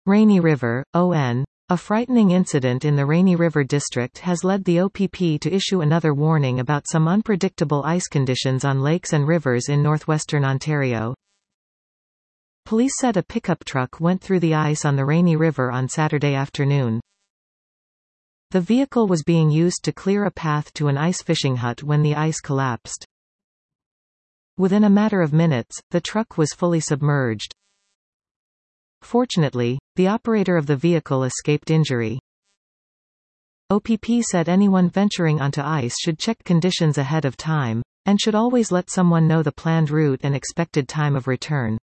Rainy River, ON. A frightening incident in the Rainy River district has led the OPP to issue another warning about some unpredictable ice conditions on lakes and rivers in northwestern Ontario. Police said a pickup truck went through the ice on the Rainy River on Saturday afternoon. The vehicle was being used to clear a path to an ice fishing hut when the ice collapsed. Within a matter of minutes, the truck was fully submerged. Fortunately, the operator of the vehicle escaped injury. OPP said anyone venturing onto ice should check conditions ahead of time, and should always let someone know the planned route and expected time of return.